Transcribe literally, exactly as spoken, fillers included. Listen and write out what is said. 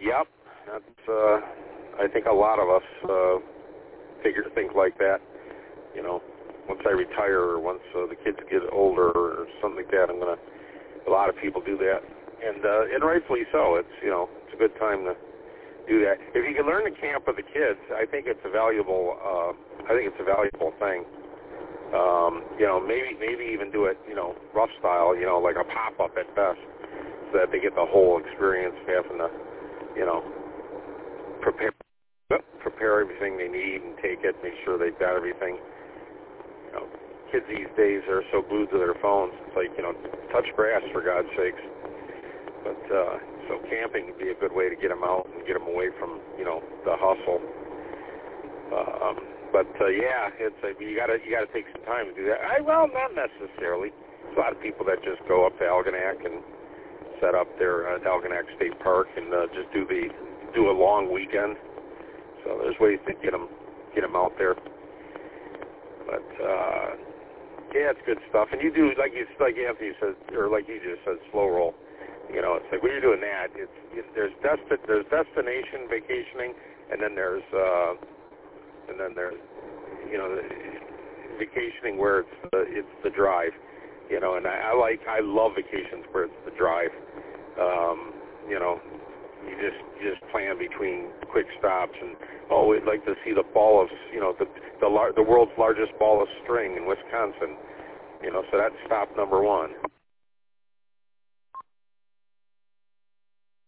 Yep, that's. Uh, I think a lot of us uh, figure think like that. You know, once I retire or once uh, the kids get older or something like that, I'm gonna. A lot of people do that, and uh, and rightfully so. It's you know it's a good time to do that. If you can learn to camp with the kids, I think it's a valuable. Uh, I think it's a valuable thing. Um, you know, maybe maybe even do it, you know, rough style, you know, like a pop-up at best, so that they get the whole experience of having to, you know, prepare prepare everything they need and take it, make sure they've got everything. You know, kids these days are so glued to their phones. It's like, you know, touch grass for God's sakes. But uh, so camping would be a good way to get them out and get them away from, you know, the hustle. Um, But uh, yeah, it's uh, you gotta you gotta take some time to do that. I, well, not necessarily. There's a lot of people that just go up to Algonac and set up their uh, Algonac State Park and uh, just do the do a long weekend. So there's ways to get them get them out there. But uh, yeah, it's good stuff. And you do like you like Anthony said, or like you just said, slow roll. You know, it's like when you're doing that, it's, it's there's desti- there's destination vacationing, and then there's uh, and then there's, you know, vacationing where it's the, it's the drive, you know, and I, I like, I love vacations where it's the drive. Um, you know, you just, you just plan between quick stops and, oh, we'd like to see the ball of, you know, the, the, lar- the world's largest ball of string in Wisconsin, you know, so that's stop number one.